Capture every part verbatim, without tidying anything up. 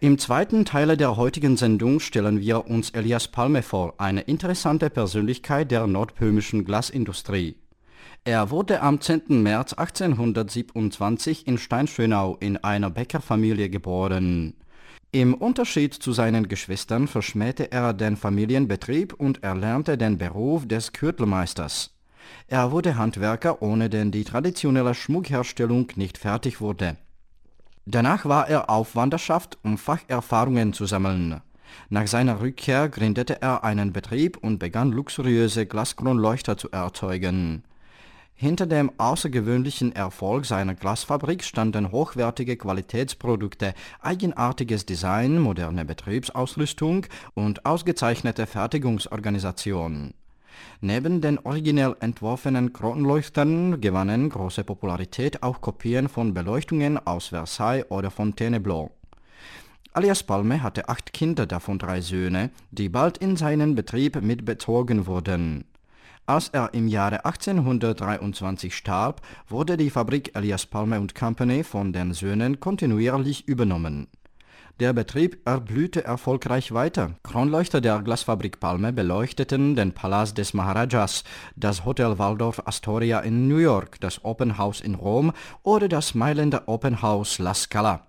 Im zweiten Teil der heutigen Sendung stellen wir uns Elias Palme vor, eine interessante Persönlichkeit der nordböhmischen Glasindustrie. Er wurde am zehnten März achtzehnhundertsiebenundzwanzig in Steinschönau in einer Bäckerfamilie geboren. Im Unterschied zu seinen Geschwistern verschmähte er den Familienbetrieb und erlernte den Beruf des Gürtelmeisters. Er wurde Handwerker, ohne den die traditionelle Schmuckherstellung nicht fertig wurde. Danach war er auf Wanderschaft, um Facherfahrungen zu sammeln. Nach seiner Rückkehr gründete er einen Betrieb und begann luxuriöse Glaskronleuchter zu erzeugen. Hinter dem außergewöhnlichen Erfolg seiner Glasfabrik standen hochwertige Qualitätsprodukte, eigenartiges Design, moderne Betriebsausrüstung und ausgezeichnete Fertigungsorganisation. Neben den originell entworfenen Kronleuchtern gewannen große Popularität auch Kopien von Beleuchtungen aus Versailles oder Fontainebleau. Elias Palme hatte acht Kinder, davon drei Söhne, die bald in seinen Betrieb mitbezogen wurden. Als er im Jahre achtzehnhundertdreiundzwanzig starb, wurde die Fabrik Elias Palme und Company von den Söhnen kontinuierlich übernommen. Der Betrieb erblühte erfolgreich weiter. Kronleuchter der Glasfabrik Palme beleuchteten den Palast des Maharajas, das Hotel Waldorf Astoria in New York, das Open House in Rom oder das Mailänder Open House La Scala.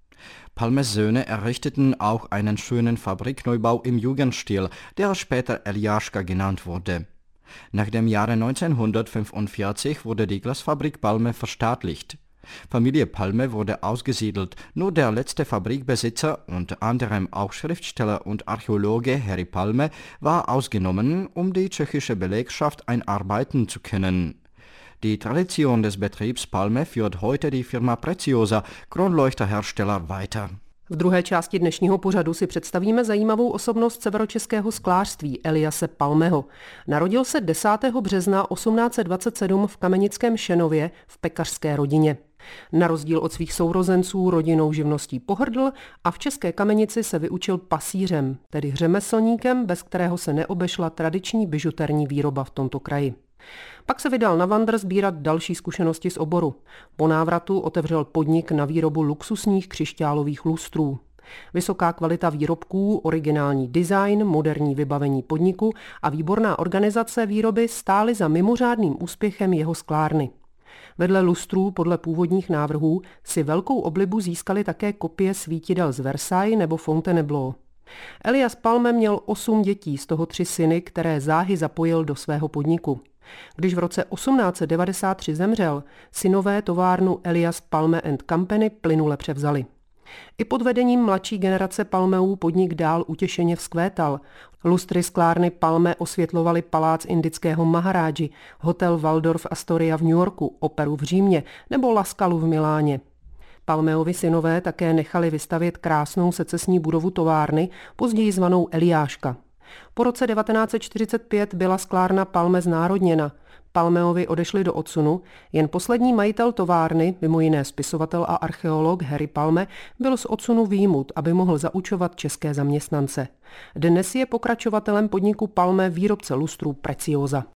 Palmes Söhne errichteten auch einen schönen Fabrikneubau im Jugendstil, der später Eliaschka genannt wurde. Nach dem Jahre neunzehnhundertfünfundvierzig wurde die Glasfabrik Palme verstaatlicht. Familie Palme wurde ausgesiedelt, nur der letzte Fabrikbesitzer, unter anderem auch Schriftsteller und Archäologe Harry Palme, war ausgenommen, um die tschechische Belegschaft einarbeiten zu können. Die Tradition des Betriebs Palme führt heute die Firma Preciosa, Kronleuchterhersteller, weiter. V druhé části dnešního pořadu si představíme zajímavou osobnost severočeského sklářství Eliase Palmeho. Narodil se desátého března osmnáct set dvacet sedm v kamenickém Šenově v pekařské rodině. Na rozdíl od svých sourozenců rodinou živností pohrdl a v České Kamenici se vyučil pasířem, tedy řemeslníkem, bez kterého se neobešla tradiční bižuterní výroba v tomto kraji. Pak se vydal na vandr sbírat další zkušenosti z oboru. Po návratu otevřel podnik na výrobu luxusních křišťálových lustrů. Vysoká kvalita výrobků, originální design, moderní vybavení podniku a výborná organizace výroby stály za mimořádným úspěchem jeho sklárny. Vedle lustrů podle původních návrhů si velkou oblibu získaly také kopie svítidel z Versailles nebo Fontainebleau. Elias Palme měl osm dětí, z toho tři syny, které záhy zapojil do svého podniku. Když v roce osmnáct set devadesát tři zemřel, synové továrnu Elias Palme and Company plynule převzali. I pod vedením mladší generace Palmeů podnik dál utěšeně vzkvétal. Lustry sklárny Palme osvětlovaly palác indického Maharáži, hotel Waldorf Astoria v New Yorku, operu v Římě nebo La Scalu v Miláně. Palmeovi synové také nechali vystavět krásnou secesní budovu továrny, později zvanou Eliáška. Po roce devatenáct set čtyřicet pět byla sklárna Palme znárodněna. Palmeovi odešli do odsunu, jen poslední majitel továrny, mimo jiné spisovatel a archeolog Harry Palme, byl z odsunu vyjmut, aby mohl zaučovat české zaměstnance. Dnes je pokračovatelem podniku Palme výrobce lustrů Preciosa.